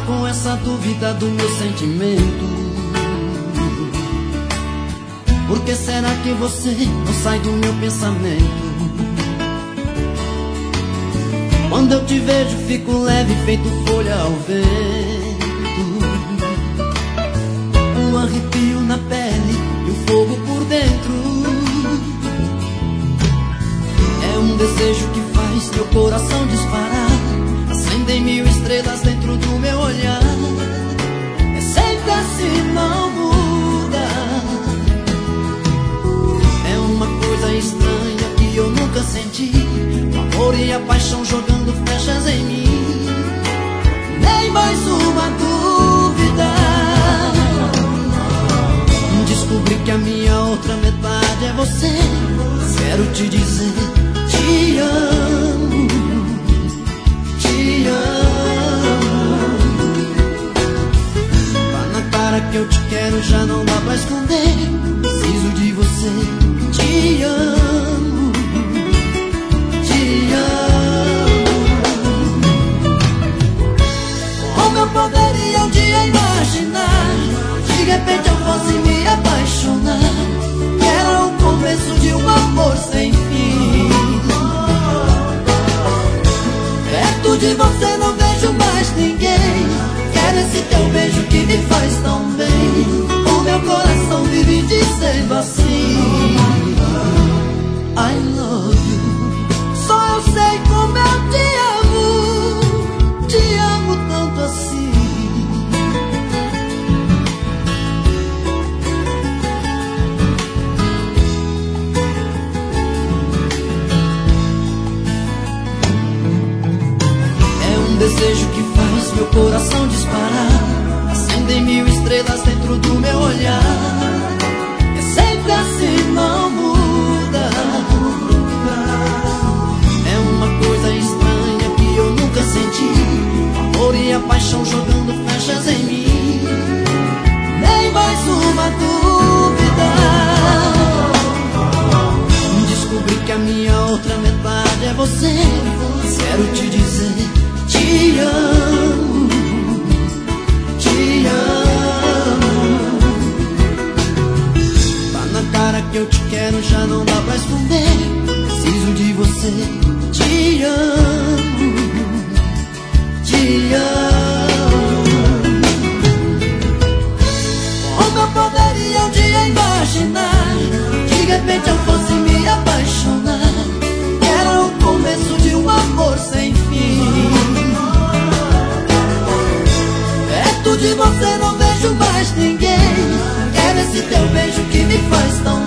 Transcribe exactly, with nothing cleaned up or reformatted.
com essa dúvida do meu sentimento. Por que será que você não sai do meu pensamento? Quando eu te vejo fico leve, feito folha ao vento. Um arrepio na pele e um fogo por dentro. É um desejo que faz meu coração disparar. Acendem mil estrelas dentro do meu olhar. É sempre assim, não muda. É uma coisa estranha que eu nunca senti. O amor e a paixão jogando flechas em mim. Nem mais uma dúvida. Descobri que a minha outra metade é você. Quero te dizer, te amo, te amo. Tá na cara que eu te quero, já não dá pra esconder. Preciso de você, te amo, te amo. Como eu poderia um dia imaginar, de repente eu fosse me apaixonar? Era o começo de um amor sem fim. Perto de você não vejo mais ninguém. Quero esse teu beijo que me faz tão bem. O meu coração vive dizendo assim, I love you. Só eu sei como eu te amo. Te amo tanto assim. Desejo que faz meu coração disparar. Acendem mil estrelas dentro do meu olhar. É sempre assim, não muda. É uma coisa estranha que eu nunca senti. O amor e a paixão jogando flechas em mim. Nem mais uma dúvida. Descobri que a minha outra metade é você. Quero te dizer, te amo, te amo. Tá na cara que eu te quero, já não dá pra esconder. Preciso de você, te amo, te amo. Como eu poderia um dia imaginar, de repente eu fosse me apaixonar? Era o começo de um amor sem fim. Perto de você não vejo mais ninguém. Quero esse teu beijo que me faz tão